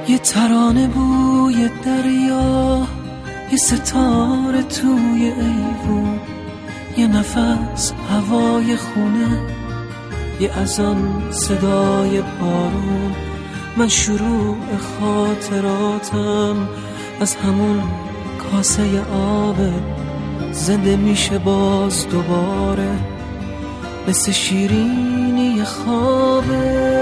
یه ترانه بوی دریا، یه ستاره توی ایوون، یه نفس هوای خونه، یه اذان صدای بارون. من شروع خاطراتم از همون کاسه آبه، زنده میشه باز دوباره، مثل شیرینی خوابه.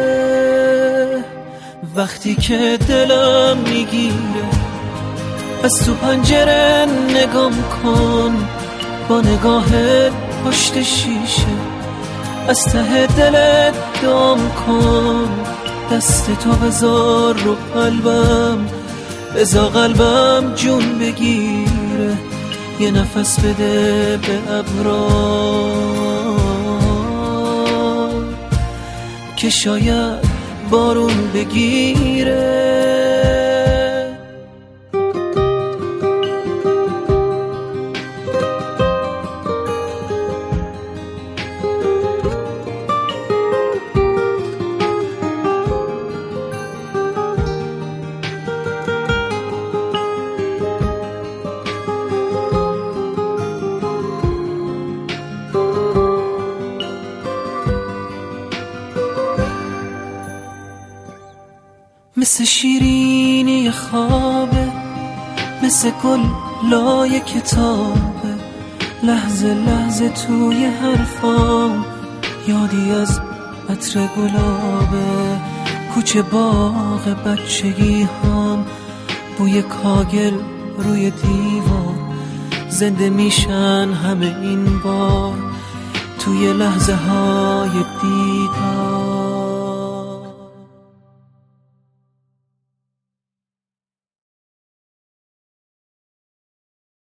وقتی که دلم میگیره از تو پنجره نگام کن، با نگاه پشت شیشه از ته دلت دام کن. دست تو بذار رو قلبم، بذار قلبم جون بگیره، یه نفس بده به ابرا که شاید بارون بگیره. مثل شیرینی خوابه، مثل گل لای کتابه، لحظه لحظه توی حرفام یادی از عطر گلابه. کوچه باغ بچگی هم، بوی کاگل روی دیوار، زنده میشن همه این بار توی لحظه های دیدار.